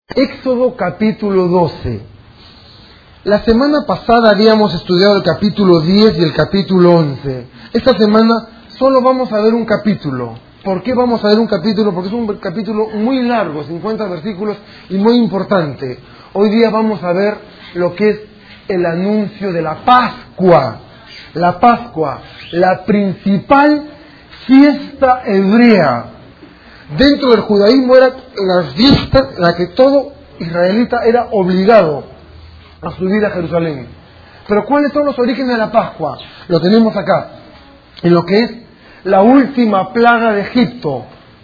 Éxodo capítulo 12. La semana pasada habíamos estudiado el capítulo 10 y el capítulo 11. Esta semana solo vamos a ver un capítulo. ¿Por qué vamos a ver un capítulo? Porque es un capítulo muy largo, 50 versículos y muy importante. Hoy día vamos a ver lo que es el anuncio de la Pascua. La Pascua, la principal fiesta hebrea. Dentro del judaísmo era la fiesta en la que todo israelita era obligado a subir a Jerusalén. Pero ¿cuáles son los orígenes de la Pascua? Lo tenemos acá, en lo que es la última plaga de Egipto.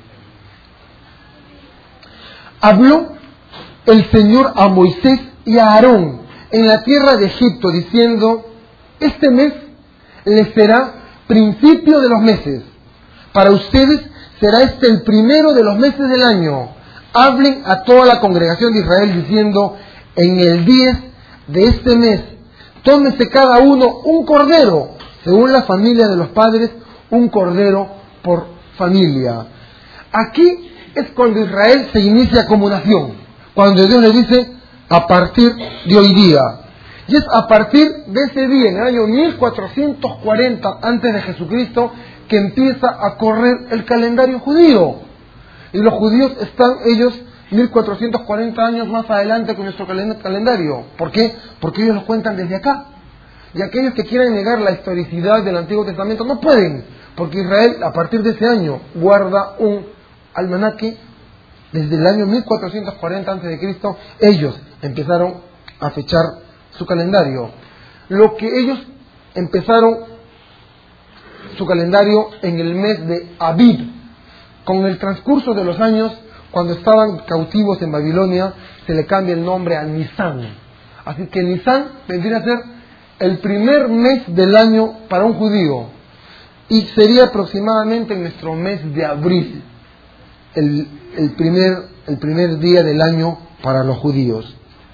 Habló el Señor a Moisés y a Aarón en la tierra de Egipto, diciendo: este mes les será principio de los meses. Para ustedes será este el primero de los meses del año. Hablen a toda la congregación de Israel diciendo: en el 10 de este mes, tómese cada uno un cordero, según la familia de los padres, un cordero por familia. Aquí es cuando Israel se inicia como nación, cuando Dios le dice: a partir de hoy día. Y es a partir de ese día, en el año 1440 antes de Jesucristo, que empieza a correr el calendario judío. Y los judíos están ellos 1440 años más adelante con nuestro calendario. ¿Por qué? Porque ellos los cuentan desde acá. Y aquellos que quieran negar la historicidad del Antiguo Testamento no pueden, porque Israel a partir de ese año guarda un almanaque. Desde el año 1440 a.C. ellos empezaron a fechar su calendario. Lo que ellos empezaron su calendario en el mes de Abib. Con el transcurso de los años, cuando estaban cautivos en Babilonia, se le cambia el nombre a Nisán. Así que Nisán vendría a ser el primer mes del año para un judío, y sería aproximadamente en nuestro mes de abril, el primer día del año para los judíos.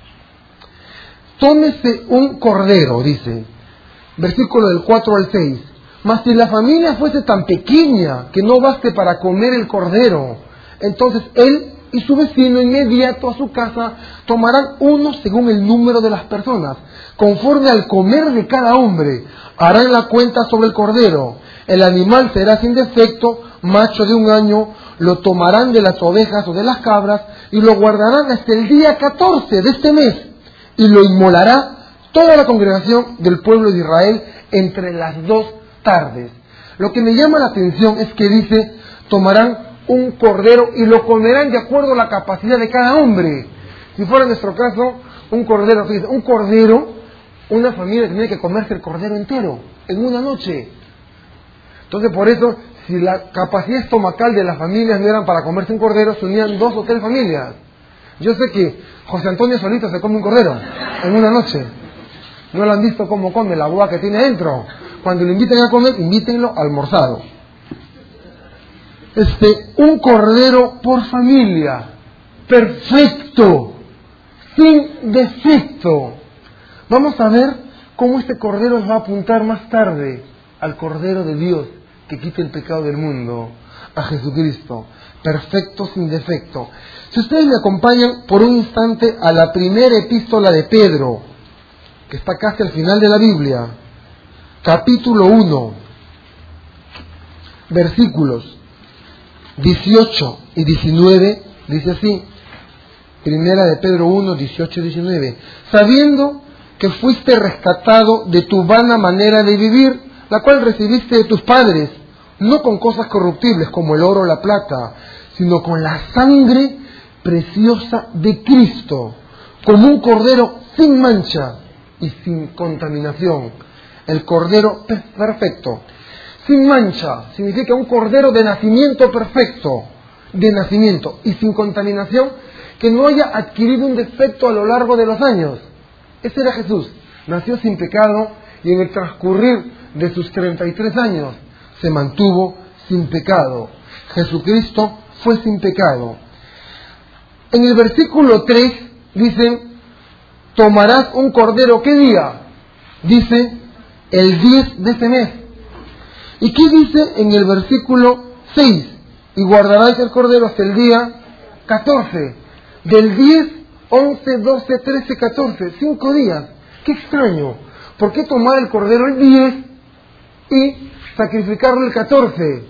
Tómese un cordero, dice, versículo del 4 al 6. Mas si la familia fuese tan pequeña que no baste para comer el cordero, entonces él y su vecino inmediato a su casa tomarán uno según el número de las personas, conforme al comer de cada hombre. Harán la cuenta sobre el cordero. El animal será sin defecto, macho de 1 año. Lo tomarán de las ovejas o de las cabras y lo guardarán hasta el día 14 de este mes, y lo inmolará toda la congregación del pueblo de Israel entre las 2 tardes. Lo que me llama la atención es que dice: tomarán un cordero y lo comerán de acuerdo a la capacidad de cada hombre. Si fuera nuestro caso, un cordero, fíjate, un cordero, una familia tiene que comerse el cordero entero en una noche. Entonces, por eso, si la capacidad estomacal de las familias no eran para comerse un cordero, se unían 2 o 3 familias. Yo sé que José Antonio solito se come un cordero en una noche. ¿No lo han visto cómo come la boa que tiene dentro? Cuando lo inviten a comer, invítenlo almorzado. Un cordero por familia, perfecto, sin defecto. Vamos a ver cómo este cordero nos va a apuntar más tarde al Cordero de Dios que quita el pecado del mundo, a Jesucristo, perfecto, sin defecto. Si ustedes me acompañan por un instante a la primera epístola de Pedro, que está casi al final de la Biblia, capítulo 1, versículos 18 y 19, dice así, primera de Pedro 1, 18 y 19, sabiendo que fuiste rescatado de tu vana manera de vivir, la cual recibiste de tus padres, no con cosas corruptibles como el oro o la plata, sino con la sangre preciosa de Cristo, como un cordero sin mancha y sin contaminación. El cordero perfecto. Sin mancha significa un cordero de nacimiento perfecto, de nacimiento y sin contaminación, que no haya adquirido un defecto a lo largo de los años. Ese era Jesús. Nació sin pecado y en el transcurrir de sus 33 años se mantuvo sin pecado. Jesucristo fue sin pecado. En el versículo 3 dicen: tomarás un cordero, ¿qué día? Dice, el 10 de este mes. ¿Y qué dice en el versículo 6? Y guardarás el cordero hasta el día 14. Del 10 11, 12, 13, 14, 5 días. ¡Qué extraño! ¿Por qué tomar el cordero el 10 y sacrificarlo el 14?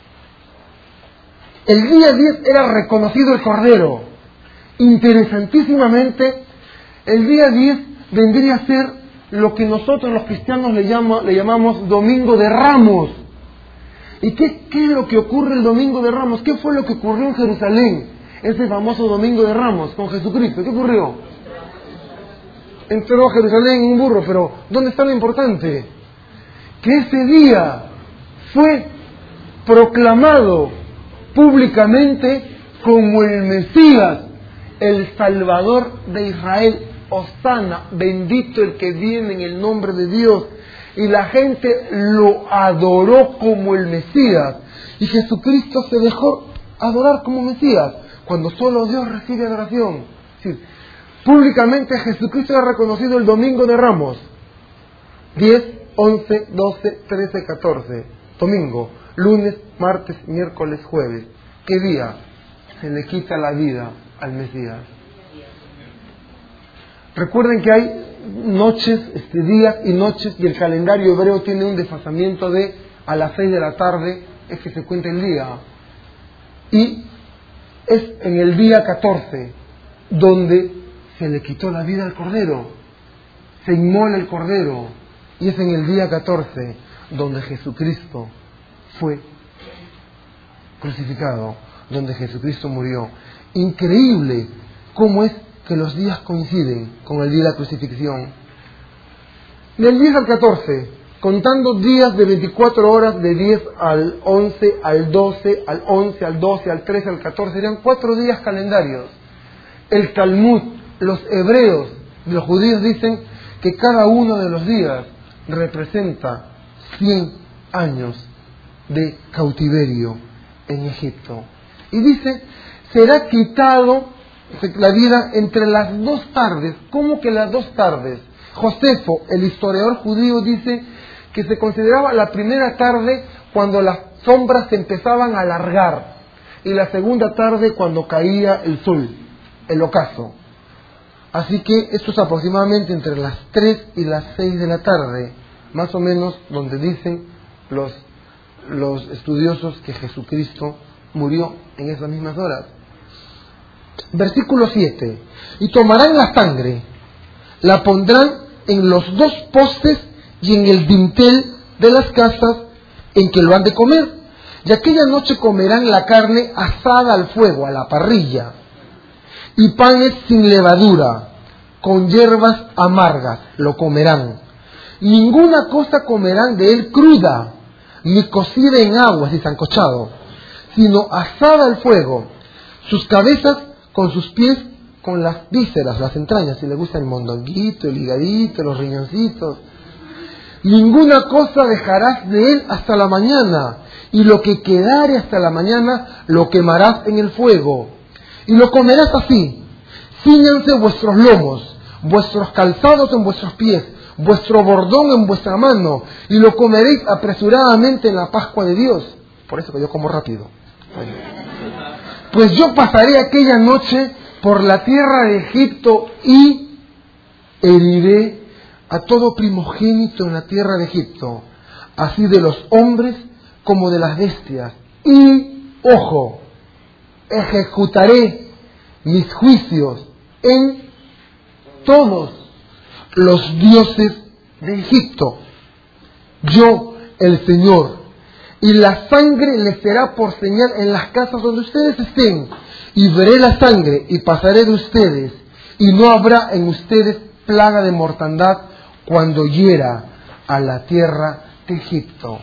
El día 10 era reconocido el cordero. Interesantísimamente, el día 10 vendría a ser lo que nosotros los cristianos le llamamos Domingo de Ramos. ¿Y qué es lo que ocurre el Domingo de Ramos? ¿Qué fue lo que ocurrió en Jerusalén? Ese famoso Domingo de Ramos con Jesucristo. ¿Qué ocurrió? Entró a Jerusalén en un burro, pero ¿dónde está lo importante? Que ese día fue proclamado públicamente como el Mesías, el Salvador de Israel. Hosana, bendito el que viene en el nombre de Dios. Y la gente lo adoró como el Mesías. Y Jesucristo se dejó adorar como Mesías, cuando solo Dios recibe adoración. Es decir, públicamente Jesucristo ha reconocido el Domingo de Ramos. 10, 11, 12, 13, 14. Domingo, lunes, martes, miércoles, jueves. ¿Qué día se le quita la vida al Mesías? Recuerden que hay noches, días y noches, y el calendario hebreo tiene un desfasamiento de a las 6 de la tarde es que se cuenta el día. Y es en el día 14 donde se le quitó la vida al cordero, se inmola el cordero, y es en el día 14 donde Jesucristo fue crucificado, donde Jesucristo murió. Increíble cómo es que los días coinciden con el día de la crucifixión. Del 10 al 14, contando días de 24 horas, de 10 al 11, al 12, al 11, al 12, al 13, al 14, serían 4 días calendarios. El Talmud, los hebreos, los judíos dicen que cada uno de los días representa 100 años de cautiverio en Egipto. Y dice, será quitado la vida entre las 2 tardes. ¿Cómo que las 2 tardes? Josefo, el historiador judío, dice que se consideraba la primera tarde cuando las sombras se empezaban a alargar, y la segunda tarde cuando caía el sol, el ocaso. Así que esto es aproximadamente entre las 3 y las 6 de la tarde, más o menos, donde dicen los estudiosos que Jesucristo murió en esas mismas horas. Versículo 7. Y tomarán la sangre, la pondrán en los 2 postes y en el dintel de las casas en que lo han de comer. Y aquella noche comerán la carne asada al fuego, a la parrilla, y panes sin levadura, con hierbas amargas, lo comerán. Ninguna cosa comerán de él cruda, ni cocida en agua, ni sancochado, sino asada al fuego, sus cabezas con sus pies, con las vísceras, las entrañas, si le gusta el mondonguito, el higadito, los riñoncitos. Ninguna cosa dejarás de él hasta la mañana, y lo que quedare hasta la mañana lo quemarás en el fuego. Y lo comerás así: cíñanse vuestros lomos, vuestros calzados en vuestros pies, vuestro bordón en vuestra mano, y lo comeréis apresuradamente en la Pascua de Dios. Por eso que yo como rápido. Pues yo pasaré aquella noche por la tierra de Egipto y heriré a todo primogénito en la tierra de Egipto, así de los hombres como de las bestias. Y, ojo, ejecutaré mis juicios en todos los dioses de Egipto. Yo, el Señor. Y la sangre les será por señal en las casas donde ustedes estén. Y veré la sangre y pasaré de ustedes. Y no habrá en ustedes plaga de mortandad cuando hiera a la tierra de Egipto.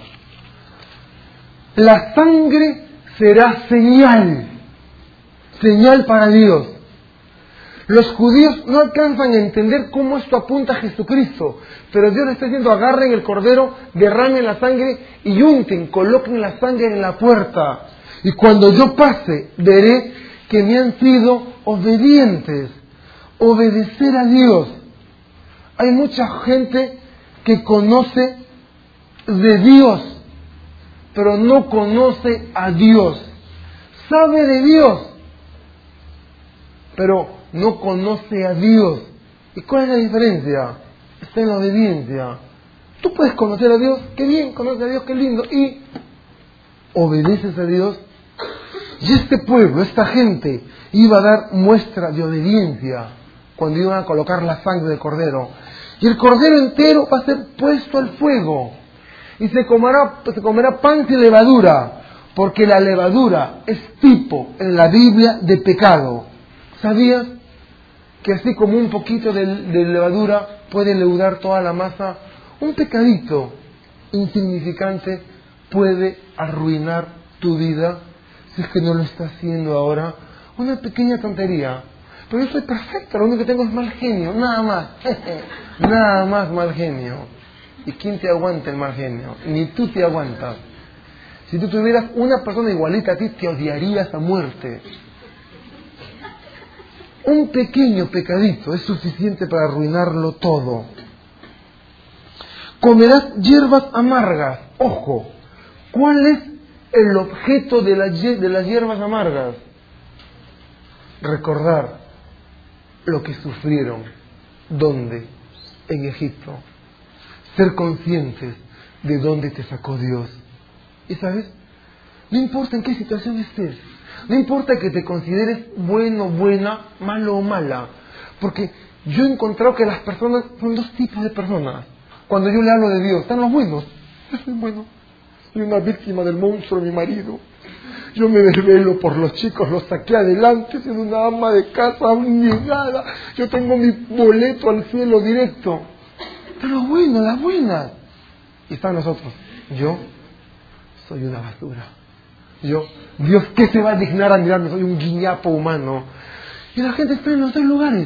La sangre será señal. Señal para Dios. Los judíos no alcanzan a entender cómo esto apunta a Jesucristo, pero Dios les está diciendo: agarren el cordero, derramen la sangre y unten, coloquen la sangre en la puerta. Y cuando yo pase, veré que me han sido obedientes. Obedecer a Dios. Hay mucha gente que conoce de Dios, pero no conoce a Dios. Sabe de Dios, pero no conoce a Dios. ¿Y cuál es la diferencia? Está en la obediencia. Tú puedes conocer a Dios, qué bien, conoces a Dios, qué lindo, y obedeces a Dios. Y este pueblo, esta gente, iba a dar muestra de obediencia cuando iban a colocar la sangre del cordero. Y el cordero entero va a ser puesto al fuego. Y se comerá pan sin levadura, porque la levadura es tipo en la Biblia de pecado. ¿Sabías que así como un poquito de levadura puede leudar toda la masa? Un pecadito insignificante puede arruinar tu vida si es que no lo está haciendo ahora. Una pequeña tontería. Pero yo soy perfecto, lo único que tengo es mal genio, nada más. Nada más mal genio. ¿Y quién te aguanta el mal genio? Ni tú te aguantas. Si tú tuvieras una persona igualita a ti, te odiarías a muerte. Un pequeño pecadito es suficiente para arruinarlo todo. Comerás hierbas amargas. Ojo, ¿cuál es el objeto de las hierbas amargas? Recordar lo que sufrieron. ¿Dónde? En Egipto. Ser conscientes de dónde te sacó Dios. ¿Y sabes? No importa en qué situación estés. No importa que te consideres bueno, buena, malo o mala. Porque yo he encontrado que las personas son dos tipos de personas. Cuando yo le hablo de Dios, están los buenos. Yo soy bueno. Soy una víctima del monstruo de mi marido. Yo me desvelo por los chicos, los saqué adelante, siendo una ama de casa abnegada. Yo tengo mi boleto al cielo directo. Pero bueno, las buenas. Y están nosotros. Yo soy una basura. Dios, ¿qué se va a dignar a mirarme? Soy un guiñapo humano. Y la gente está en los dos lugares.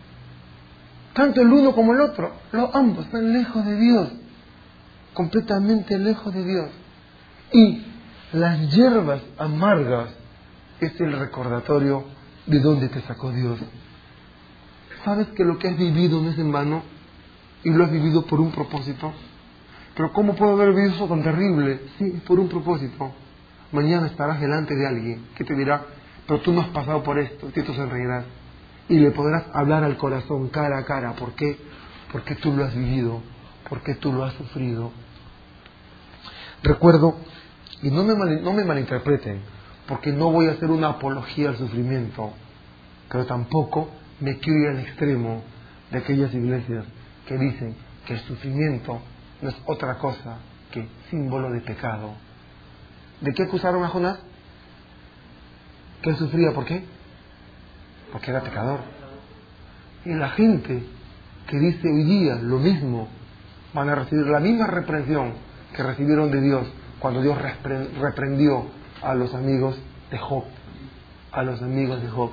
Tanto el uno como el otro. Ambos están lejos de Dios. Completamente lejos de Dios. Y las hierbas amargas es el recordatorio de dónde te sacó Dios. ¿Sabes que lo que has vivido no es en vano? Y lo has vivido por un propósito. Pero ¿cómo puedo haber vivido eso tan terrible? Sí, por un propósito. Mañana estarás delante de alguien que te dirá, pero tú no has pasado por esto, y tú sonreirás. Y le podrás hablar al corazón cara a cara. ¿Por qué? Porque tú lo has vivido, porque tú lo has sufrido. Recuerdo, y no me malinterpreten, porque no voy a hacer una apología al sufrimiento, pero tampoco me quiero ir al extremo de aquellas iglesias que dicen que el sufrimiento no es otra cosa que símbolo de pecado. ¿De qué acusaron a Jonás? Que él sufría, ¿por qué? Porque era pecador. Y la gente que dice hoy día lo mismo, van a recibir la misma reprensión que recibieron de Dios cuando Dios reprendió a los amigos de Job. A los amigos de Job.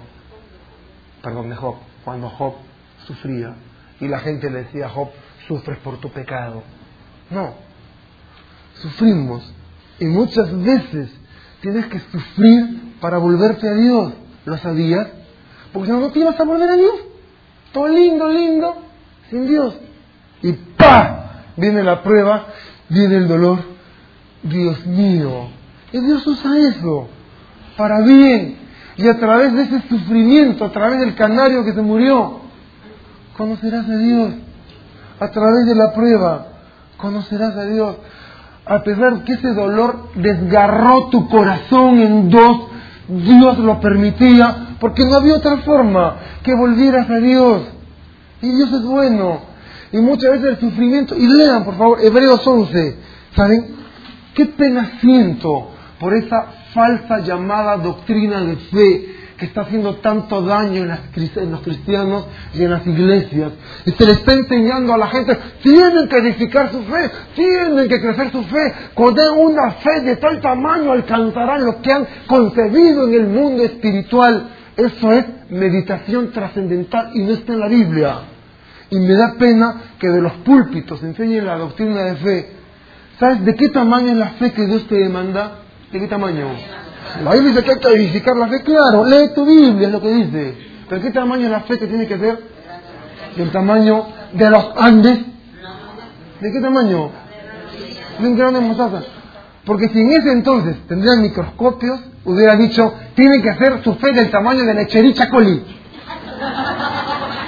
Cuando Job sufría. Y la gente le decía a Job, sufres por tu pecado. No. Sufrimos. Y muchas veces tienes que sufrir para volverte a Dios. ¿Lo sabías? Porque si no, no te ibas a volver a Dios. Todo lindo, sin Dios. Y ¡pah! Viene la prueba, viene el dolor. Dios mío. Y Dios usa eso para bien. Y a través de ese sufrimiento, a través del canario que se murió, conocerás a Dios. A través de la prueba, conocerás a Dios. A pesar que ese dolor desgarró tu corazón en dos, Dios lo permitía, porque no había otra forma que volvieras a Dios. Y Dios es bueno. Y muchas veces el sufrimiento, y lean por favor Hebreos 11, ¿saben? ¿Qué pena siento por esa falsa llamada doctrina de fe que está haciendo tanto daño en los cristianos y en las iglesias? Y se le está enseñando a la gente, tienen que edificar su fe, tienen que crecer su fe, con una fe de tal tamaño alcanzarán lo que han concebido en el mundo espiritual. Eso es meditación trascendental y no está en la Biblia. Y me da pena que de los púlpitos enseñen la doctrina de fe. ¿Sabes de qué tamaño es la fe que Dios te demanda? ¿De qué tamaño? La Biblia dice que hay que edificar la fe, claro, lee tu Biblia, es lo que dice. Pero ¿qué tamaño es la fe que tiene que ser? ¿Del tamaño de los Andes? ¿De qué tamaño? De un grano de mostaza. Porque si en ese entonces tendrían microscopios, hubiera dicho, tienen que hacer su fe del tamaño de la Echerichia coli.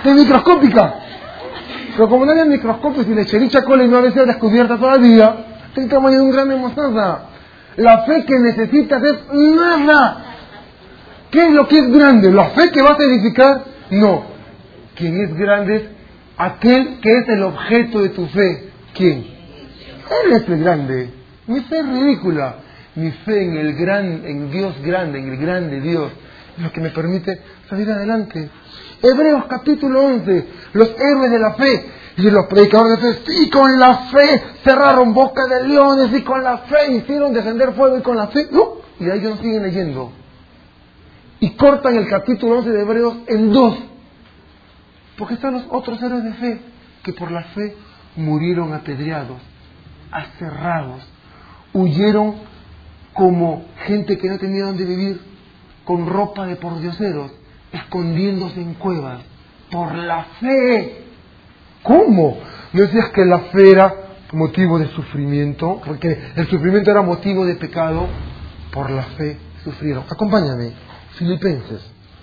Es microscópica. Pero como no hay microscopios y lechericha cola y no ha sido descubierta todavía, es el tamaño de un grano de mostaza. La fe que necesitas es nada. ¿Qué es lo que es grande? ¿La fe que vas a edificar? No. Quien es grande es aquel que es el objeto de tu fe. ¿Quién? Él es el grande. Mi fe es ridícula. Mi fe en Dios grande, en el grande Dios, es lo que me permite salir adelante. Hebreos capítulo 11, los héroes de la fe. Y los predicadores de fe, sí, con la fe cerraron boca de leones, y con la fe hicieron descender fuego, y con la fe, no. Y ahí ellos siguen leyendo. Y cortan el capítulo 11 de Hebreos en dos. Porque están los otros héroes de fe, que por la fe murieron apedreados, aserrados, huyeron como gente que no tenía dónde vivir, con ropa de pordioseros, escondiéndose en cuevas, por la fe. ¿Cómo? ¿No decías que la fe era motivo de sufrimiento? Porque el sufrimiento era motivo de pecado. Por la fe sufrieron. Acompáñame, Filipenses.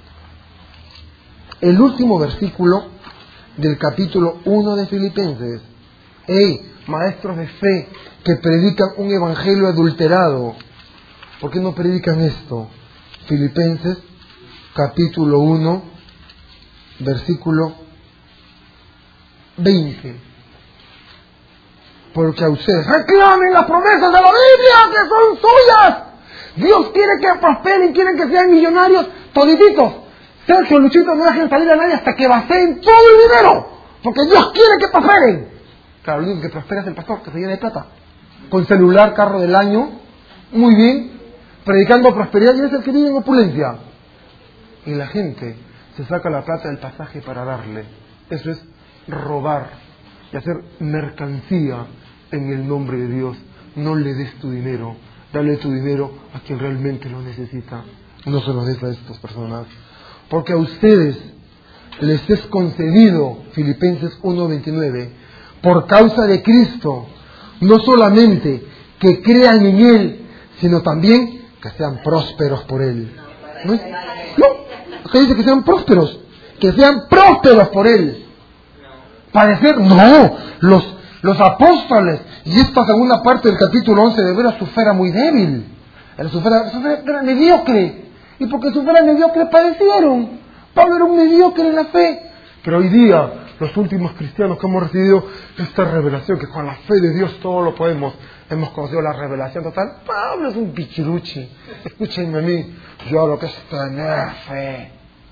El último versículo del capítulo 1 de Filipenses. ¡Ey, maestros de fe que predican un evangelio adulterado! ¿Por qué no predican esto? Filipenses, capítulo 1, versículo 20. Porque a ustedes reclamen las promesas de la Biblia que son suyas. Dios quiere que prosperen, quiere que sean millonarios todititos. Sergio, Luchito, no dejen salir a nadie hasta que vacíen todo el dinero, porque Dios quiere que prosperen. Claro, lo único que prospera es el pastor, que se llena de plata, con celular, carro del año, muy bien, predicando prosperidad, y es el que vive en opulencia. Y la gente se saca la plata del pasaje para darle. Eso es robar y hacer mercancía en el nombre de Dios. No le des tu dinero, dale tu dinero a quien realmente lo necesita. No se lo des a estas personas, porque a ustedes les es concedido, Filipenses 1:29, por causa de Cristo, no solamente que crean en Él, sino también que sean prósperos por Él. ¿No? Acá dice que sean prósperos por Él. Padecer, no, los apóstoles, y esta segunda parte del capítulo 11 de Hebreos, su fe era muy débil, su fe era mediocre, y porque su fe era mediocre padecieron. Pablo era un mediocre en la fe, pero hoy día los últimos cristianos que hemos recibido esta revelación, que con la fe de Dios todo lo podemos, hemos conocido la revelación total. Pablo es un pichiruchi. Escúchenme a mí, yo lo que es tener fe.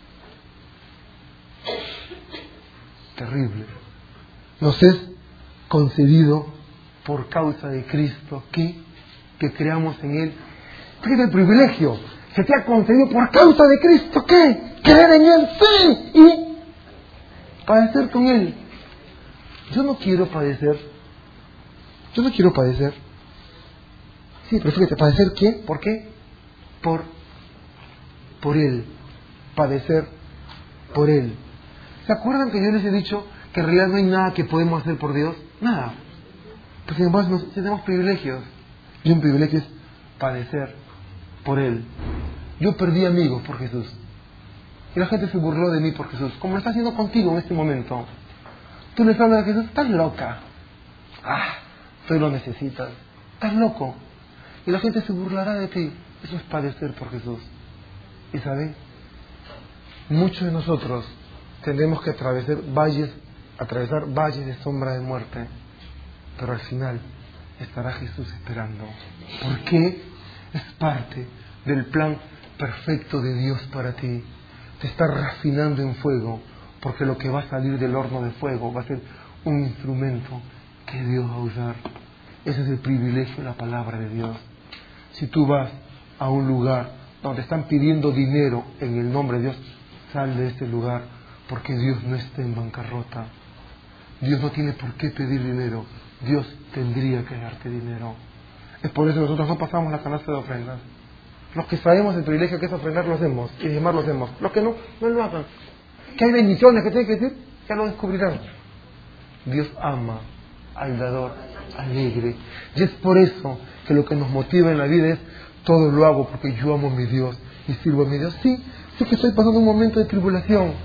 Terrible. Nos es concedido por causa de Cristo que creamos en Él. ¿Qué es el privilegio? Se te ha concedido por causa de Cristo, ¿qué? Creer en Él, sí, y padecer con Él. Yo no quiero padecer. Sí, pero fíjate, ¿padecer qué? ¿Por qué? Por Él. Padecer por Él. ¿Se acuerdan que yo les he dicho que en realidad no hay nada que podemos hacer por Dios? Nada. Pero sin embargo tenemos privilegios. Y un privilegio es padecer por Él. Yo perdí amigos por Jesús. Y la gente se burló de mí por Jesús, como lo está haciendo contigo en este momento. Tú les hablas de Jesús, estás loca. Tú lo necesitas. Estás loco. Y la gente se burlará de ti. Eso es padecer por Jesús. Y ¿saben? Muchos de nosotros tendremos que atravesar valles de sombra de muerte. Pero al final estará Jesús esperando. ¿Por qué? Es parte del plan perfecto de Dios para ti. Te está refinando en fuego, porque lo que va a salir del horno de fuego va a ser un instrumento que Dios va a usar. Ese es el privilegio de la palabra de Dios. Si tú vas a un lugar donde están pidiendo dinero en el nombre de Dios, sal de ese lugar, porque Dios no está en bancarrota. Dios no tiene por qué pedir dinero. Dios tendría que darte dinero. Es por eso que nosotros no pasamos la canasta de ofrendas. Los que sabemos el privilegio que es ofrendar lo hacemos, y demás lo hacemos. Los que no, no lo hagan. Que hay bendiciones que tienen que decir, ya lo descubrirán. Dios ama al dador alegre. Y es por eso que lo que nos motiva en la vida es, todo lo hago porque yo amo a mi Dios y sirvo a mi Dios. Sí que estoy pasando un momento de tribulación,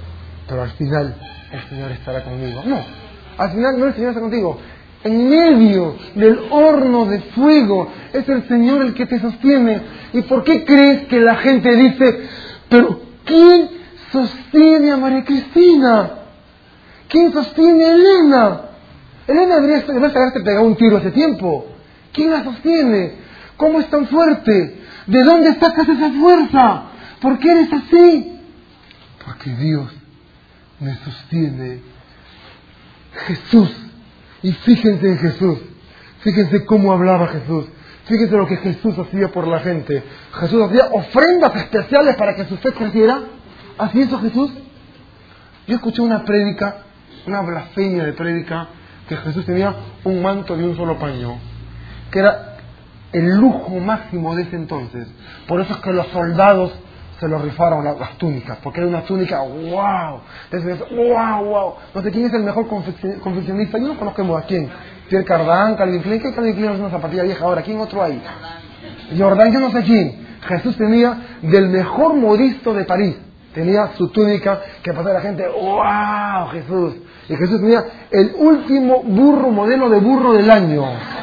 pero al final el Señor estará conmigo. No, al final no el Señor está contigo. En medio del horno de fuego es el Señor el que te sostiene. ¿Y por qué crees que la gente dice, pero quién sostiene a María Cristina? ¿Quién sostiene a Elena? Elena debería haberte pegado un tiro hace tiempo. ¿Quién la sostiene? ¿Cómo es tan fuerte? ¿De dónde sacas esa fuerza? ¿Por qué eres así? Porque Dios me sostiene. Jesús. Y fíjense en Jesús. Fíjense cómo hablaba Jesús. Fíjense lo que Jesús hacía por la gente. Jesús hacía ofrendas especiales para que su fe creciera. ¿Así hizo Jesús? Yo escuché una prédica, una blasfemia de prédica, que Jesús tenía un manto de un solo paño, que era el lujo máximo de ese entonces. Por eso es que los soldados se lo rifaron las túnicas, porque era una túnica, wow, wow. No sé quién es el mejor confeccionista, yo no conozco a quién. Pierre Cardin, Calvin Klein, ¿qué Calvin Klein es una zapatilla vieja ahora? ¿Quién otro hay? Jordan, yo no sé quién. Jesús tenía del mejor modisto de París, tenía su túnica que pasaba la gente, wow, Jesús. Y Jesús tenía el último modelo de burro del año,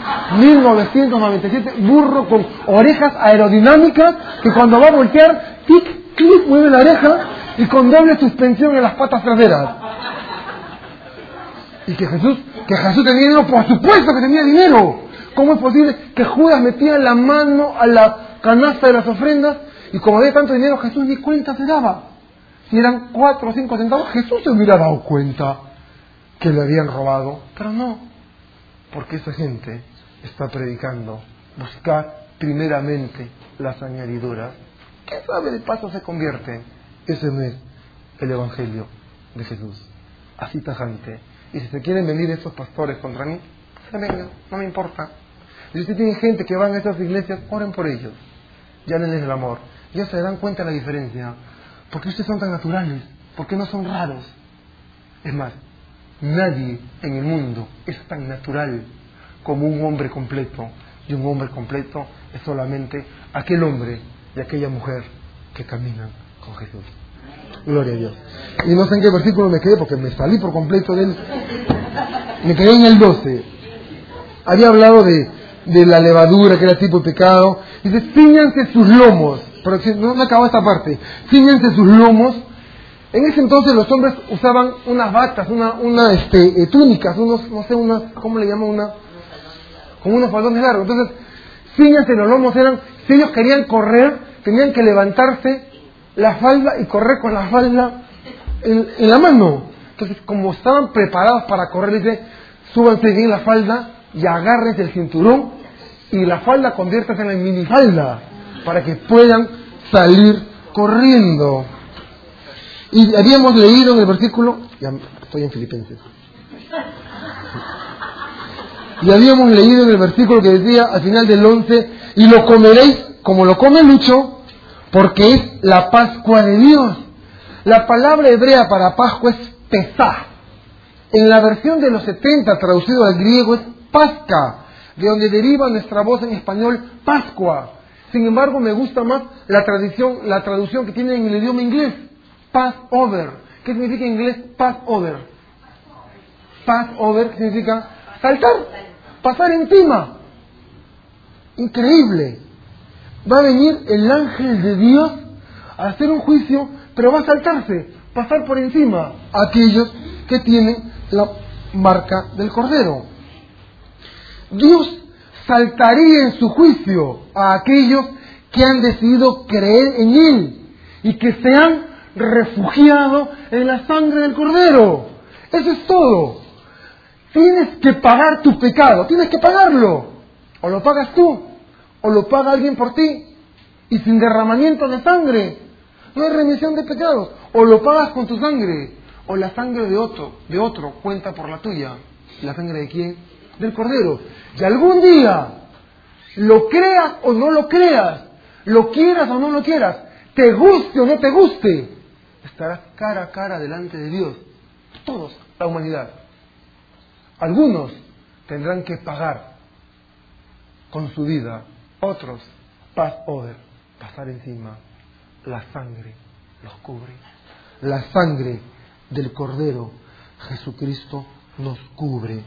1997, burro con orejas aerodinámicas, que cuando va a voltear, tic, clic, mueve la oreja, y con doble suspensión en las patas traseras. Y que Jesús tenía dinero, por supuesto que tenía dinero. ¿Cómo es posible que Judas metía la mano a la canasta de las ofrendas, y como había tanto dinero, Jesús ni cuenta se daba? Si eran 4 o 5 centavos, Jesús se hubiera dado cuenta que le habían robado, pero no, porque esa gente está predicando, buscar primeramente las añadiduras. ¿Qué sabe de paso se convierte? Ese no es el Evangelio de Jesús, así tajante. Y si se quieren venir estos pastores contra mí, se vengan, no me importa. Y si tienen gente que van a esas iglesias, oren por ellos, llámenles el amor, ya se dan cuenta de la diferencia. ¿Por qué ustedes son tan naturales? ¿Por qué no son raros? Es más, nadie en el mundo es tan natural como un hombre completo. Y un hombre completo es solamente aquel hombre y aquella mujer que caminan con Jesús. Gloria a Dios. Y no sé en qué versículo me quedé, porque me salí por completo de él. Me quedé en el 12. Había hablado de la levadura, que era tipo de pecado. Dice, cíñanse sus lomos. Pero no acabó esta parte. Cíñanse sus lomos. En ese entonces los hombres usaban unas batas, túnicas, ¿cómo le llaman? Como unos faldones largos. Entonces, cíñanse los lomos si ellos querían correr, tenían que levantarse la falda y correr con la falda en la mano. Entonces, como estaban preparados para correr, dice, súbanse bien la falda y agárrense el cinturón y la falda conviértase en minifalda para que puedan salir corriendo. Y habíamos leído en el versículo, ya estoy en Filipenses, y habíamos leído en el versículo que decía al final del 11, y lo comeréis como lo come Lucho, porque es la Pascua de Dios. La palabra hebrea para Pascua es Pesaj. En la versión de los 70 traducido al griego es Pasca, de donde deriva nuestra voz en español Pascua. Sin embargo, me gusta más la traducción que tiene en el idioma inglés, Passover. ¿Qué significa en inglés Passover? Passover significa saltar, pasar encima. Increíble. Va a venir el ángel de Dios a hacer un juicio, pero va a saltarse, pasar por encima a aquellos que tienen la marca del Cordero. Dios saltaría en su juicio a aquellos que han decidido creer en Él y que se han refugiado en la sangre del Cordero. Eso es todo. Tienes que pagar tu pecado, tienes que pagarlo. O lo pagas tú, o lo paga alguien por ti. Y sin derramamiento de sangre no hay remisión de pecados. O lo pagas con tu sangre, o la sangre de otro cuenta por la tuya. ¿La sangre de quién? Del Cordero. Y algún día, lo creas o no lo creas, lo quieras o no lo quieras, te guste o no te guste, estarás cara a cara delante de Dios. Todos, la humanidad. Algunos tendrán que pagar con su vida, otros, Passover, pasar encima. La sangre los cubre. La sangre del Cordero, Jesucristo, nos cubre.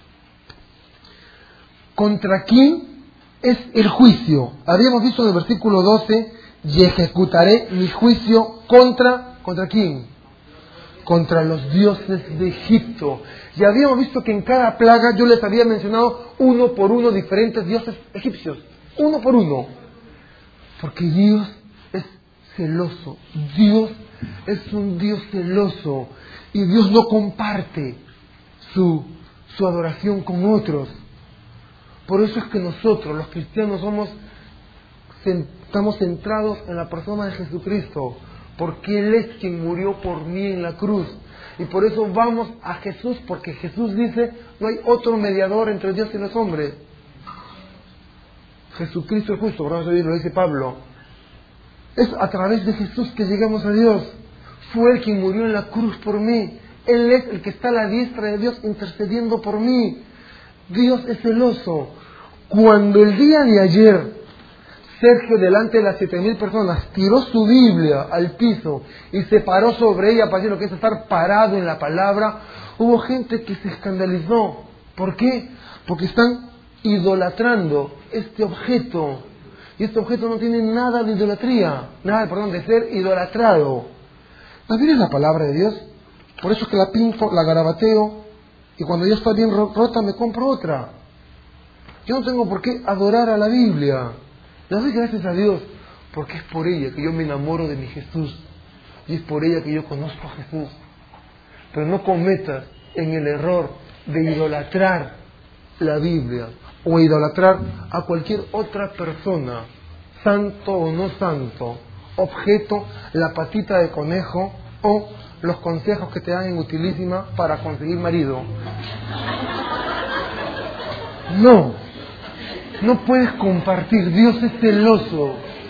¿Contra quién es el juicio? Habíamos visto en el versículo 12, y ejecutaré mi juicio ¿contra quién? Contra los dioses de Egipto. Y habíamos visto que en cada plaga yo les había mencionado uno por uno diferentes dioses egipcios. Uno por uno. Porque Dios es celoso. Dios es un Dios celoso. Y Dios no comparte su adoración con otros. Por eso es que nosotros, los cristianos, estamos centrados en la persona de Jesucristo. Porque Él es quien murió por mí en la cruz. Y por eso vamos a Jesús, porque Jesús dice, no hay otro mediador entre Dios y los hombres. Jesucristo es justo, por eso lo dice Pablo. Es a través de Jesús que llegamos a Dios. Fue Él quien murió en la cruz por mí. Él es el que está a la diestra de Dios intercediendo por mí. Dios es celoso. Cuando el día de ayer Sergio, delante de las 7,000 personas, tiró su Biblia al piso y se paró sobre ella para decir lo que es estar parado en la palabra, hubo gente que se escandalizó. ¿Por qué? Porque están idolatrando este objeto. Y este objeto no tiene nada de idolatría, de ser idolatrado. ¿No viene la palabra de Dios? Por eso es que la pinto, la garabateo, y cuando ya está bien rota me compro otra. Yo no tengo por qué adorar a la Biblia. Le doy gracias a Dios, porque es por ella que yo me enamoro de mi Jesús. Y es por ella que yo conozco a Jesús. Pero no cometas en el error de idolatrar la Biblia o idolatrar a cualquier otra persona, santo o no santo, objeto, la patita de conejo o los consejos que te dan en Utilísima para conseguir marido. No puedes compartir. Dios es celoso.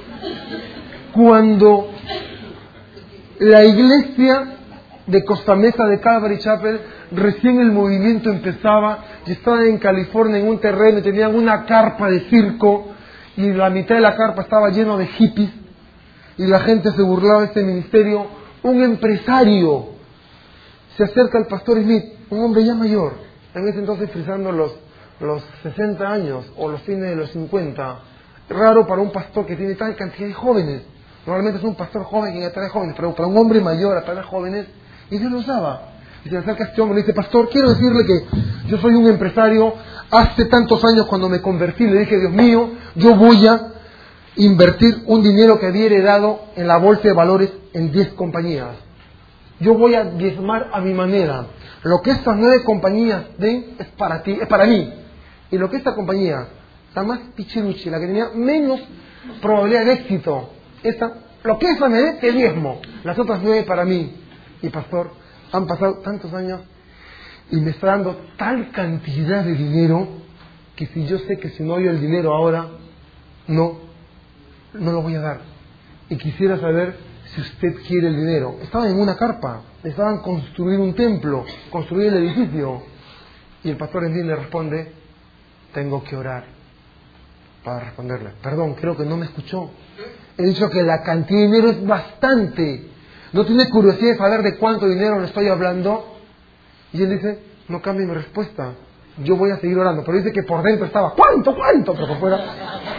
Cuando la iglesia de Costa Mesa de Calvary Chapel, recién el movimiento empezaba, y estaban en California en un terreno y tenían una carpa de circo, y la mitad de la carpa estaba lleno de hippies, y la gente se burlaba de este ministerio. Un empresario se acerca al pastor Smith, un hombre ya mayor, en ese entonces frisando los 60 años o los fines de los 50. Raro para un pastor que tiene tal cantidad de jóvenes. Normalmente es un pastor joven quien atrae jóvenes, pero para un hombre mayor atrae jóvenes, y Dios lo usaba. Y se acerca a este hombre y le dice: pastor, quiero decirle que yo soy un empresario. Hace tantos años, cuando me convertí, le dije: Dios mío, yo voy a invertir un dinero que había heredado en la bolsa de valores en 10 compañías. Yo voy a diezmar a mi manera. Lo que estas 9 compañías den es para ti, es para mí. Y lo que esta compañía, la más pichiruchi, la que tenía menos probabilidad de éxito, lo que esa me dé, te diezmo. Las otras 9 para mí. Y pastor, han pasado tantos años y me está dando tal cantidad de dinero que si yo sé que si no doy el dinero ahora, no lo voy a dar. Y quisiera saber si usted quiere el dinero. Estaban en una carpa, estaban construyendo un templo, construir el edificio. Y el pastor Endín le responde: tengo que orar para responderle. Perdón, creo que no me escuchó. He dicho que la cantidad de dinero es bastante. ¿No tiene curiosidad de saber de cuánto dinero le estoy hablando? Y él dice: no cambie mi respuesta, yo voy a seguir orando. Pero dice que por dentro estaba: ¿cuánto? Pero por fuera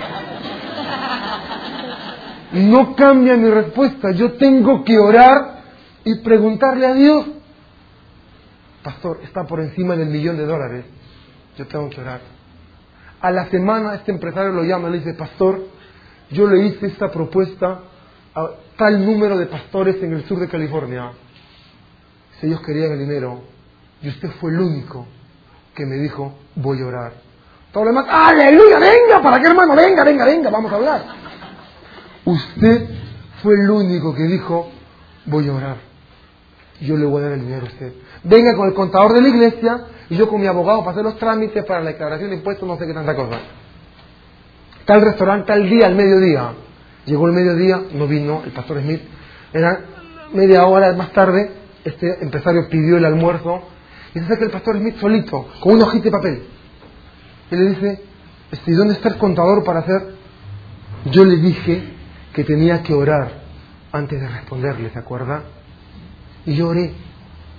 no cambia mi respuesta. Yo tengo que orar y preguntarle a Dios. Pastor, está por encima del $1,000,000. Yo tengo que orar. A la semana este empresario lo llama y le dice: pastor, yo le hice esta propuesta a tal número de pastores en el sur de California. Si ellos querían el dinero, y usted fue el único que me dijo: voy a orar. Todo lo demás: aleluya, venga, ¿para qué, hermano? Venga, vamos a hablar. Usted fue el único que dijo: voy a orar. Yo le voy a dar el dinero a usted. Venga con el contador de la iglesia y yo con mi abogado para hacer los trámites para la declaración de impuestos, no sé qué tanta cosa. Tal restaurante, tal día, al mediodía. Llegó el mediodía, no vino el pastor Smith. Era media hora más tarde, este empresario pidió el almuerzo y se acerca el pastor Smith solito, con una hojita de papel. Y le dice: ¿y dónde está el contador para hacer? Yo le dije que tenía que orar antes de responderle, ¿se acuerda? Y yo oré.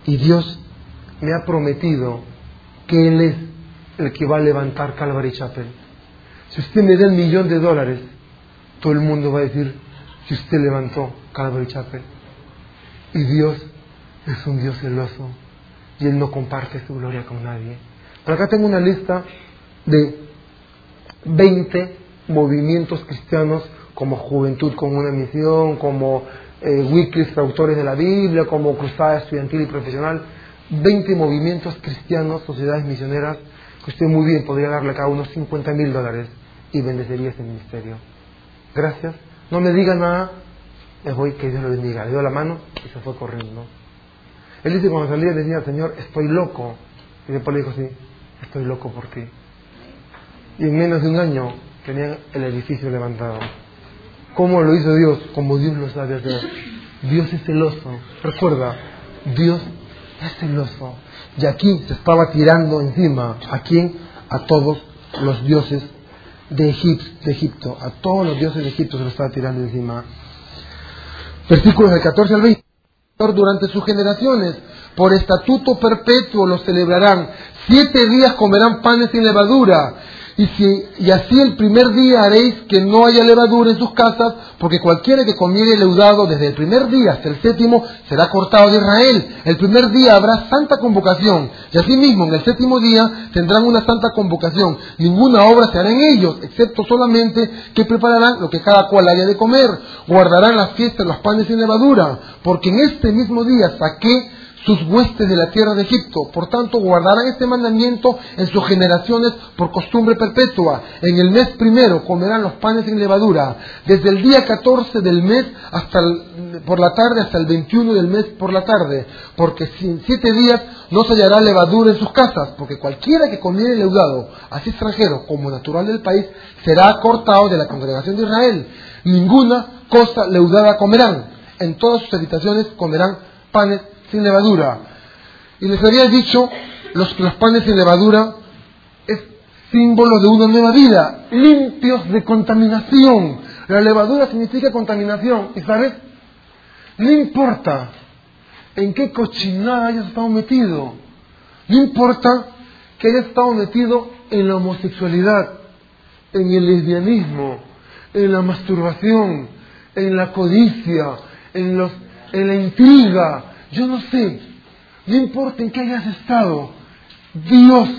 Y Dios me ha prometido que Él es el que va a levantar Calvary Chapel. Si usted me da $1,000,000, todo el mundo va a decir que usted levantó Calvary Chapel. Y Dios es un Dios celoso y Él no comparte su gloria con nadie. Por acá tengo una lista de 20 movimientos cristianos, como Juventud con una Misión, como Wycliffe, Traductores de la Biblia, como Cruzada Estudiantil y Profesional. 20 movimientos cristianos, sociedades misioneras, que usted muy bien podría darle a cada uno $50,000 y bendecería ese ministerio. Gracias. No me diga nada, me voy, que Dios lo bendiga. Le dio la mano y se fue corriendo. Él dice, cuando salía, le decía, Señor, estoy loco. Y después le dijo, sí, estoy loco por ti. Y en menos de un año tenían el edificio levantado. ¿Cómo lo hizo Dios? Como Dios lo sabe hacer. Dios es celoso. Recuerda, Dios es celoso. Y aquí se estaba tirando encima. ¿A quién? A todos los dioses de Egipto. A todos los dioses de Egipto se lo estaba tirando encima. Versículos del 14 al 20. Durante sus generaciones, por estatuto perpetuo lo celebrarán. 7 días comerán panes sin levadura. Y así el primer día haréis que no haya levadura en sus casas, porque cualquiera que comiere leudado desde el primer día hasta el 7º será cortado de Israel. El primer día habrá santa convocación, y asimismo en el 7º día tendrán una santa convocación. Ninguna obra se hará en ellos, excepto solamente que prepararán lo que cada cual haya de comer. Guardarán las fiestas, los panes sin levadura, porque en este mismo día saqué sus huestes de la tierra de Egipto. Por tanto, guardarán este mandamiento en sus generaciones por costumbre perpetua. En el mes primero comerán los panes sin levadura, desde el día 14 del mes por la tarde hasta el 21 del mes por la tarde, porque en 7 días no se hallará levadura en sus casas, porque cualquiera que comiere leudado, así extranjero como natural del país, será cortado de la congregación de Israel. Ninguna cosa leudada comerán. En todas sus habitaciones comerán panes sin levadura. Y les había dicho que los panes sin levadura es símbolo de una nueva vida, limpios de contaminación. La levadura significa contaminación. ¿Y sabes? No importa en qué cochinada hayas estado metido, no importa que hayas estado metido en la homosexualidad, en el lesbianismo, en la masturbación, en la codicia, en la intriga. Yo no sé, no importa en qué hayas estado, Dios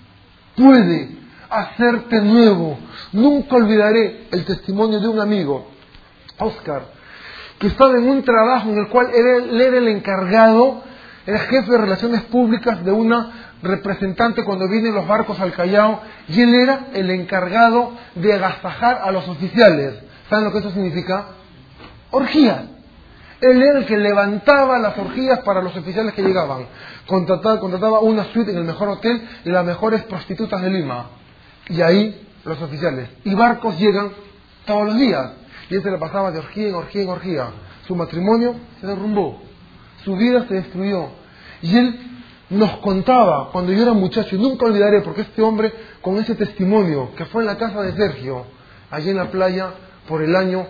puede hacerte nuevo. Nunca olvidaré el testimonio de un amigo, Oscar, que estaba en un trabajo en el cual él era el encargado, era jefe de relaciones públicas de una representante cuando vienen los barcos al Callao, y él era el encargado de agasajar a los oficiales. ¿Saben lo que eso significa? Orgías. Él era el que levantaba las orgías para los oficiales que llegaban. Contrataba una suite en el mejor hotel y las mejores prostitutas de Lima. Y ahí los oficiales. Y barcos llegan todos los días. Y él se le pasaba de orgía en orgía en orgía. Su matrimonio se derrumbó. Su vida se destruyó. Y él nos contaba, cuando yo era muchacho, y nunca olvidaré, porque este hombre, con ese testimonio, que fue en la casa de Sergio, allí en la playa, por el año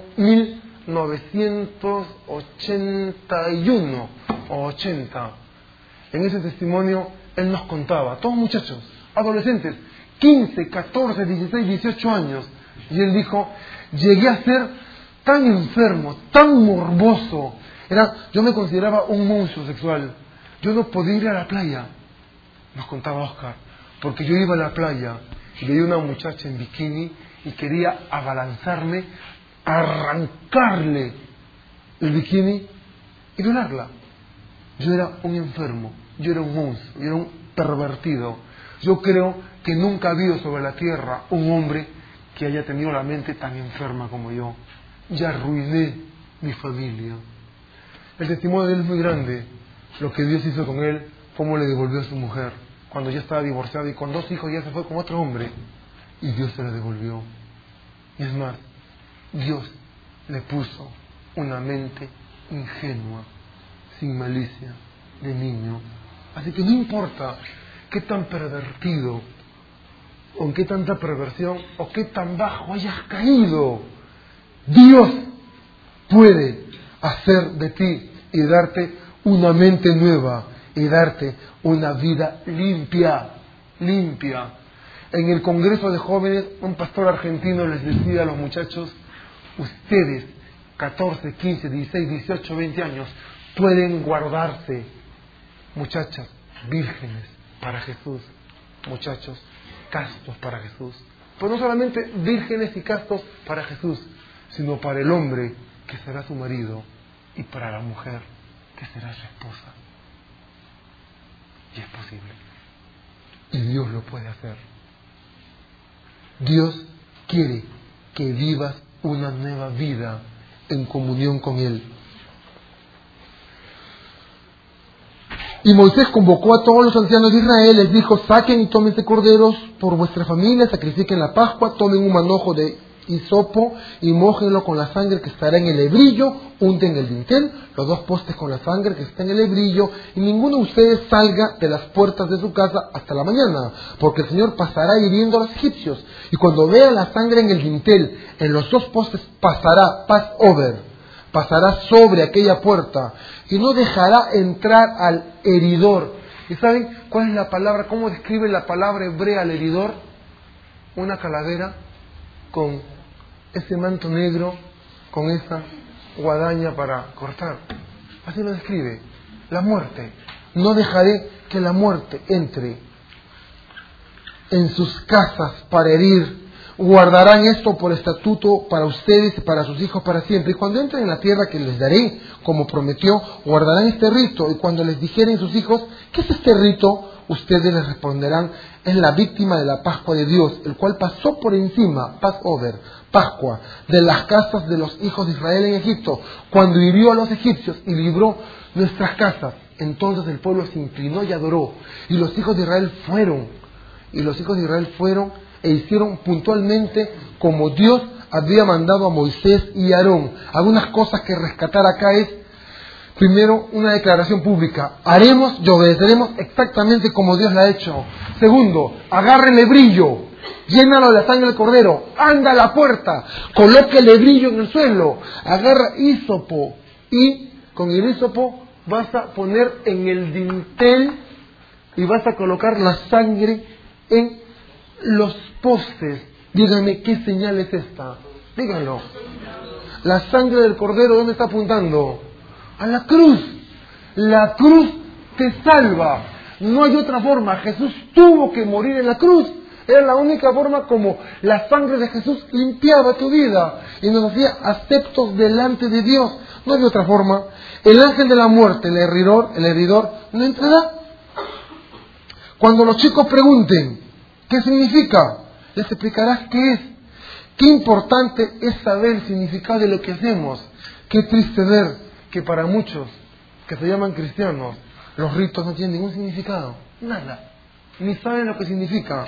1981 o 80. En ese testimonio él nos contaba, todos muchachos, adolescentes, 15, 14, 16, 18 años, y él dijo, llegué a ser tan enfermo, tan morboso, yo me consideraba un monstruo sexual, yo no podía ir a la playa, nos contaba Oscar, porque yo iba a la playa y veía una muchacha en bikini y quería abalanzarme, arrancarle el bikini y violarla. Yo era un enfermo, yo era un monstruo, yo era un pervertido. Yo creo que nunca ha habido sobre la tierra un hombre que haya tenido la mente tan enferma como yo. Ya arruiné mi familia. El testimonio de él es muy grande. Lo que Dios hizo con él, cómo le devolvió a su mujer cuando ya estaba divorciado y con 2 hijos ya se fue con otro hombre y Dios se la devolvió. Y es más, Dios le puso una mente ingenua, sin malicia, de niño. Así que no importa qué tan pervertido, o en qué tanta perversión, o qué tan bajo hayas caído, Dios puede hacer de ti y darte una mente nueva y darte una vida limpia. Limpia. En el Congreso de Jóvenes, un pastor argentino les decía a los muchachos: ustedes, 14, 15, 16, 18, 20 años, pueden guardarse, muchachas, vírgenes para Jesús, muchachos, castos para Jesús. Pues no solamente vírgenes y castos para Jesús, sino para el hombre que será su marido y para la mujer que será su esposa. Y es posible. Y Dios lo puede hacer. Dios quiere que vivas una nueva vida en comunión con Él. Y Moisés convocó a todos los ancianos de Israel, les dijo: saquen y tómense corderos por vuestra familia, sacrifiquen la Pascua, tomen un manojo de hisopo y mójenlo con la sangre que estará en el hebrillo, unten el dintel, los 2 postes con la sangre que está en el hebrillo, y ninguno de ustedes salga de las puertas de su casa hasta la mañana, porque el Señor pasará hiriendo a los egipcios, y cuando vea la sangre en el dintel, en los 2 postes pasará, pasará sobre aquella puerta, y no dejará entrar al heridor. ¿Y saben cuál es la palabra? ¿Cómo describe la palabra hebrea al heridor? Una calavera con ese manto negro, con esa guadaña para cortar. Así lo describe. La muerte. No dejaré que la muerte entre en sus casas para herir. Guardarán esto por estatuto para ustedes y para sus hijos para siempre. Y cuando entren en la tierra que les daré, como prometió, guardarán este rito. Y cuando les dijeren sus hijos: ¿qué es este rito?, ustedes les responderán: es la víctima de la Pascua de Dios, el cual pasó por encima, Pascua, de las casas de los hijos de Israel en Egipto, cuando hirió a los egipcios y libró nuestras casas. Entonces el pueblo se inclinó y adoró, y los hijos de Israel fueron e hicieron puntualmente como Dios había mandado a Moisés y Aarón. Algunas cosas que rescatar acá es: primero, una declaración pública: haremos y obedeceremos exactamente como Dios la ha hecho. Segundo, agarra el hebrillo, llénalo de la sangre del cordero, anda a la puerta, coloca el hebrillo en el suelo, agarra hisopo y con el hisopo vas a poner en el dintel y vas a colocar la sangre en los postes. Díganme, ¿qué señal es esta? Díganlo. La sangre del cordero, ¿dónde está apuntando? A la cruz. La cruz te salva. No hay otra forma. Jesús tuvo que morir en la cruz. Era la única forma como la sangre de Jesús limpiaba tu vida y nos hacía aceptos delante de Dios. No hay otra forma. El ángel de la muerte, el heridor, no entrará. Cuando los chicos pregunten ¿qué significa?, les explicarás qué es. Qué importante es saber el significado de lo que hacemos. Qué triste ver que para muchos que se llaman cristianos, los ritos no tienen ningún significado. Nada. Ni saben lo que significa.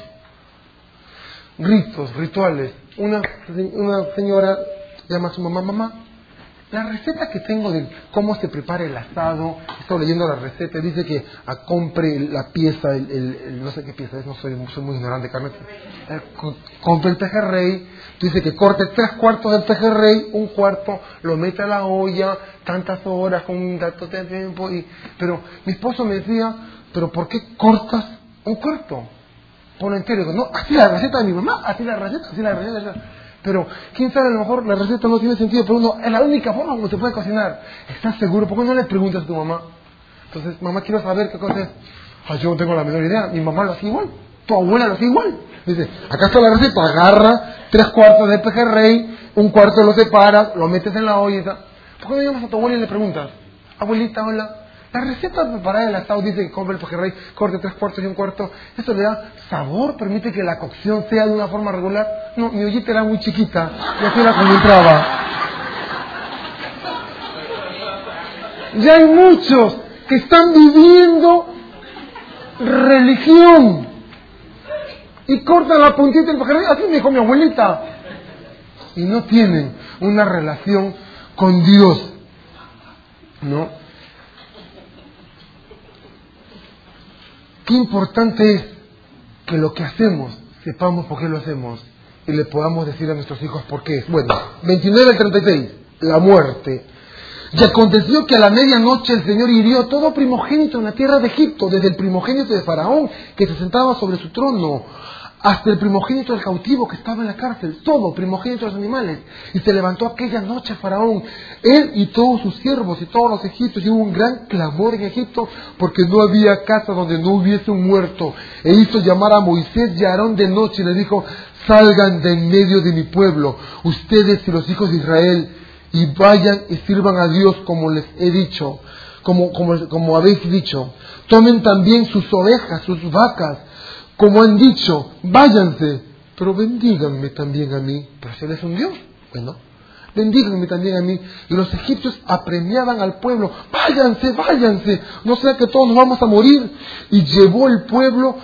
Ritos, rituales. Una señora llama a su mamá: la receta que tengo de cómo se prepara el asado, estoy leyendo la receta, dice que compre la pieza, no sé qué pieza es, no soy muy ignorante, Carmen. Compre el pejerrey, dice que corte 3/4 del pejerrey, 1/4 lo mete a la olla, tantas horas, con un dato de tiempo. Pero mi esposo me decía: ¿pero por qué cortas 1/4? Ponlo entero. Digo: no, así la receta de mi mamá, así la receta. Pero, quién sabe, a lo mejor la receta no tiene sentido, pero uno, es la única forma como se puede cocinar. ¿Estás seguro? ¿Por qué no le preguntas a tu mamá? Entonces, mamá, quiero saber qué cosa es. Yo no tengo la menor idea. Mi mamá lo hace igual. Tu abuela lo hace igual. Dice: acá está la receta. Agarra 3/4 de pejerrey, 1/4 lo separas, lo metes en la olla. ¿Por qué no llamas a tu abuela y le preguntas: abuelita, hola, la receta preparada del asado dice que compre el pejerrey, corte 3/4 y 1/4. ¿Eso le da sabor? ¿Permite que la cocción sea de una forma regular? No, mi ollita era muy chiquita y así la concentraba. Ya hay muchos que están viviendo religión y cortan la puntita del pejerrey. Así me dijo mi abuelita. Y no tienen una relación con Dios. ¿No? Qué importante es que lo que hacemos, sepamos por qué lo hacemos y le podamos decir a nuestros hijos por qué es. Bueno, 29 al 36, la muerte. Y aconteció que a la medianoche el Señor hirió todo primogénito en la tierra de Egipto, desde el primogénito de Faraón, que se sentaba sobre su trono, hasta el primogénito del cautivo que estaba en la cárcel, todo primogénito de los animales. Y se levantó aquella noche Faraón, él y todos sus siervos y todos los egipcios, y hubo un gran clamor en Egipto, porque no había casa donde no hubiese un muerto. E hizo llamar a Moisés y a Aarón de noche y le dijo: salgan de en medio de mi pueblo, ustedes y los hijos de Israel, y vayan y sirvan a Dios como les he dicho, como habéis dicho. Tomen también sus ovejas, sus vacas, como han dicho, váyanse, pero bendíganme también a mí. Pero si Él es un Dios, bueno, bendíganme también a mí. Y los egipcios apremiaban al pueblo: váyanse, váyanse, no sea que todos nos vamos a morir. Y llevó el pueblo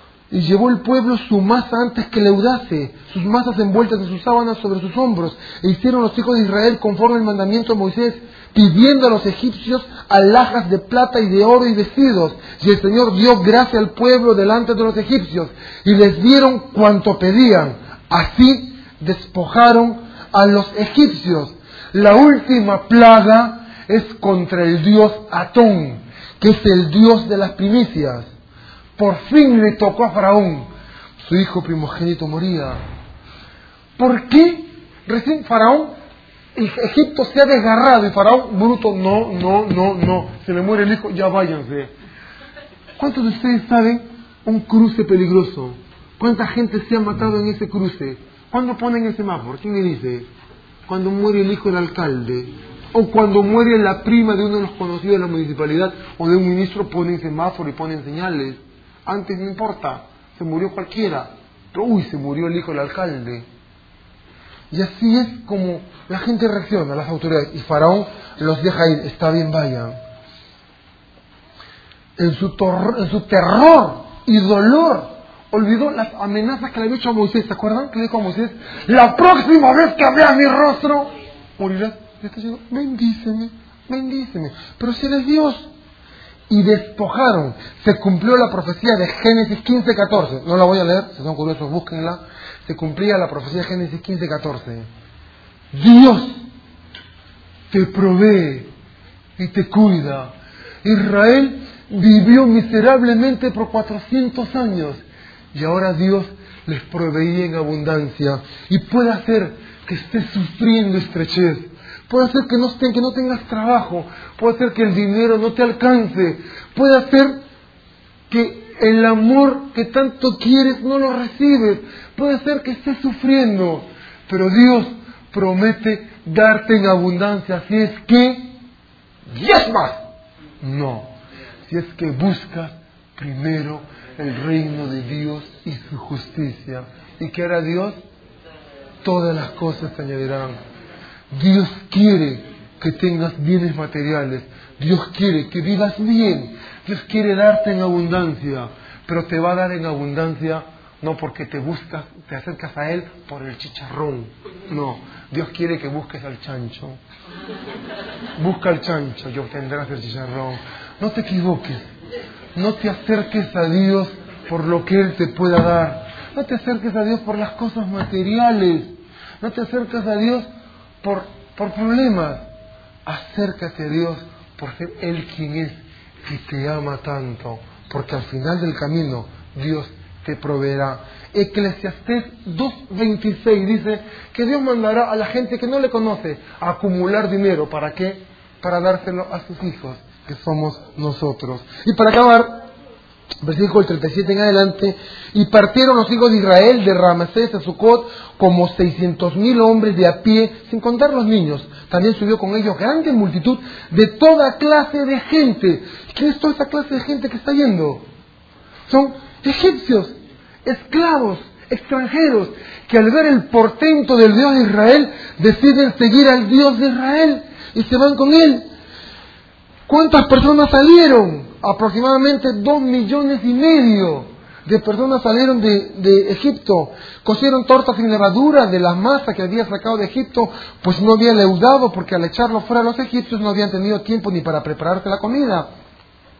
su masa antes que leudase, sus masas envueltas en sus sábanas sobre sus hombros. E hicieron los hijos de Israel conforme al mandamiento de Moisés, pidiendo a los egipcios alhajas de plata y de oro y vestidos. Y el Señor dio gracia al pueblo delante de los egipcios, y les dieron cuanto pedían. Así despojaron a los egipcios. La última plaga es contra el dios Atón, que es el dios de las primicias. Por fin le tocó a Faraón. Su hijo primogénito moría. ¿Por qué? Recién Faraón, Egipto se ha desgarrado, y Faraón, bruto, no, se le muere el hijo, ya váyanse. ¿Cuántos de ustedes saben un cruce peligroso? ¿Cuánta gente se ha matado en ese cruce? ¿Cuándo ponen el semáforo? ¿Quién me dice? Cuando muere el hijo del alcalde, o cuando muere la prima de uno de los conocidos de la municipalidad, o de un ministro, ponen semáforo y ponen señales. Antes no importa, se murió cualquiera, pero se murió el hijo del alcalde. Y así es como la gente reacciona, las autoridades, y Faraón los deja ir. Está bien, vayan. En su terror y dolor, olvidó las amenazas que le había hecho a Moisés. ¿Se acuerdan? Que le dijo a Moisés: la próxima vez que veas mi rostro, morirás. Le está diciendo: bendíceme, bendíceme. Pero si eres Dios. Y despojaron. Se cumplió la profecía de Génesis 15:14. No la voy a leer, si son curiosos búsquenla. Se cumplía la profecía de Génesis 15:14. Dios te provee y te cuida. Israel vivió miserablemente por 400 años, y ahora Dios les proveía en abundancia. Y puede hacer que estés sufriendo estrechez, puede hacer que no tengas trabajo, puede hacer que el dinero no te alcance, puede hacer que el amor que tanto quieres no lo recibes, puede hacer que estés sufriendo, pero Dios promete darte en abundancia si es que diezmas. No, si es que buscas primero el reino de Dios y su justicia. ¿Y qué hará Dios? Todas las cosas te añadirán. Dios quiere que tengas bienes materiales, Dios quiere que vivas bien, Dios quiere darte en abundancia, pero te va a dar en abundancia no porque te acercas a Él por el chicharrón. No, Dios quiere que busques al chancho. Busca al chancho y obtendrás el chicharrón. No te equivoques, no te acerques a Dios por lo que Él te pueda dar, no te acerques a Dios por las cosas materiales, no te acerques a Dios por problemas. Acércate a Dios por ser Él quien es, que te ama tanto, porque al final del camino Dios te proveerá. Eclesiastés 2:26 dice que Dios mandará a la gente que no le conoce a acumular dinero. ¿Para qué? Para dárselo a sus hijos, que somos nosotros. Y para acabar, versículo 37 en adelante: y partieron los hijos de Israel de Ramsés a Sucot como 600,000 hombres de a pie, sin contar los niños. También subió con ellos grande multitud de toda clase de gente. ¿Quién es toda esa clase de gente que está yendo? Son egipcios, esclavos, extranjeros, que al ver el portento del Dios de Israel deciden seguir al Dios de Israel y se van con él. ¿Cuántas personas salieron? Aproximadamente 2,5 millones de personas salieron de Egipto. Cocieron tortas sin levadura de la masa que había sacado de Egipto, pues no había leudado, porque al echarlo fuera a los egipcios no habían tenido tiempo ni para prepararse la comida.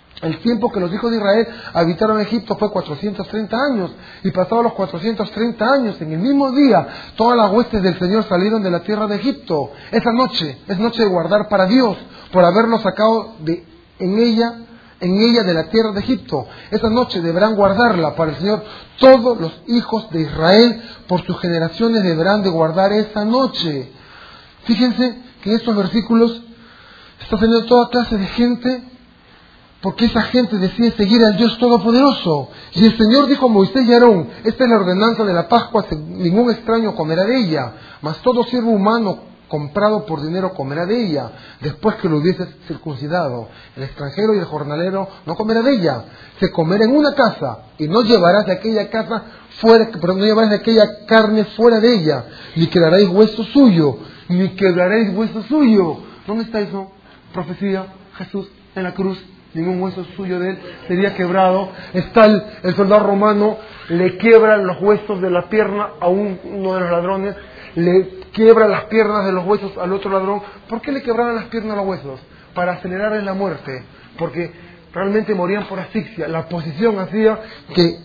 El tiempo que los hijos de Israel habitaron en Egipto fue 430 años. Y pasados los 430 años, en el mismo día, todas las huestes del Señor salieron de la tierra de Egipto. Esa noche es noche de guardar para Dios, por haberlos sacado en ella de la tierra de Egipto. Esa noche deberán guardarla para el Señor. Todos los hijos de Israel, por sus generaciones, deberán de guardar esa noche. Fíjense que en estos versículos está saliendo toda clase de gente, porque esa gente decide seguir al Dios Todopoderoso. Y el Señor dijo a Moisés y Aarón: esta es la ordenanza de la Pascua, ningún extraño comerá de ella, mas todo siervo humano comprado por dinero comerá de ella, después que lo hubieses circuncidado. El extranjero y el jornalero no comerá de ella. Se comerá en una casa, y no llevarás de aquella casa no llevarás de aquella carne fuera de ella, ni quedaréis hueso suyo, ni quedaréis hueso suyo. ¿Dónde está eso? Profecía, Jesús en la cruz. Ningún hueso suyo de él sería quebrado. Está el soldado romano, le quiebra los huesos de la pierna a uno de los ladrones, le quiebra las piernas de los huesos al otro ladrón. ¿Por qué le quebraban las piernas a los huesos? Para acelerarles la muerte, porque realmente morían por asfixia. La posición hacía que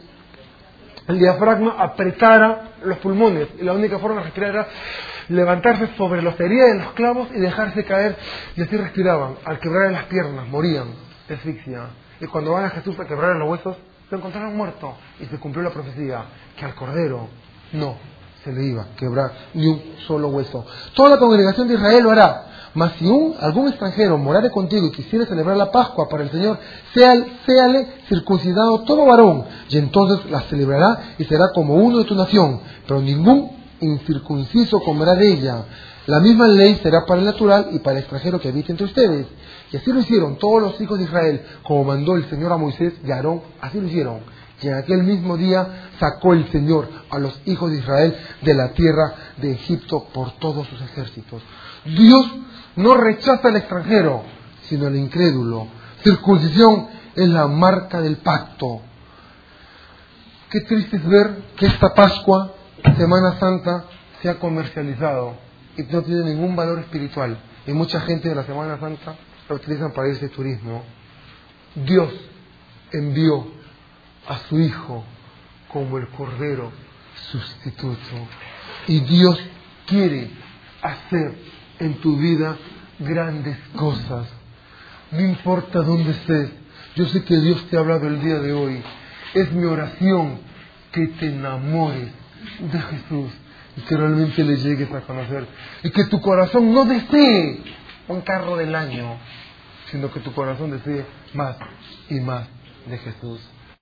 el diafragma apretara los pulmones, y la única forma de respirar era levantarse sobre las heridas de los clavos y dejarse caer, y así respiraban. Al quebrar las piernas morían de asfixia. Y cuando van a Jesús a quebrar los huesos, lo encontraron muerto, y se cumplió la profecía que al Cordero no se le iba a quebrar ni un solo hueso. Toda la congregación de Israel lo hará. Mas si algún extranjero morare contigo y quisiera celebrar la Pascua para el Señor, séale circuncidado todo varón, y entonces la celebrará y será como uno de tu nación, pero ningún incircunciso comerá de ella. La misma ley será para el natural y para el extranjero que habite entre ustedes. Y así lo hicieron todos los hijos de Israel, como mandó el Señor a Moisés y a Aarón, así lo hicieron. Y en aquel mismo día sacó el Señor a los hijos de Israel de la tierra de Egipto por todos sus ejércitos. Dios no rechaza al extranjero, sino al incrédulo. Circuncisión es la marca del pacto. Qué triste es ver que esta Pascua, Semana Santa, se ha comercializado y no tiene ningún valor espiritual. Y mucha gente de la Semana Santa la utilizan para irse de turismo. Dios envió a su Hijo como el Cordero sustituto. Y Dios quiere hacer en tu vida grandes cosas. No importa dónde estés. Yo sé que Dios te ha hablado el día de hoy. Es mi oración que te enamores de Jesús y que realmente le llegues a conocer. Y que tu corazón no desee un carro del año, sino que tu corazón desee más y más de Jesús.